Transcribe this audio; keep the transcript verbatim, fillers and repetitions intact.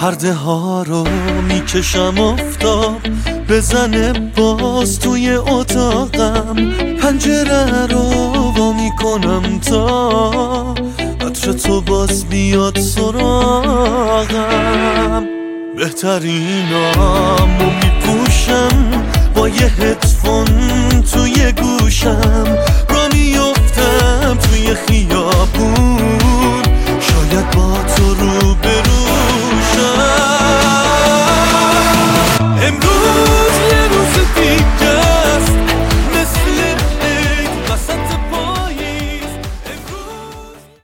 پرده ها رو میکشم آفتاب بزنه باز توی اتاقم، پنجره رو وا میکنم تا عطر تو باز بیاد سراغم. بهترینامو میپوشم با یه هدفون توی گوشم، را میافتم توی خیابون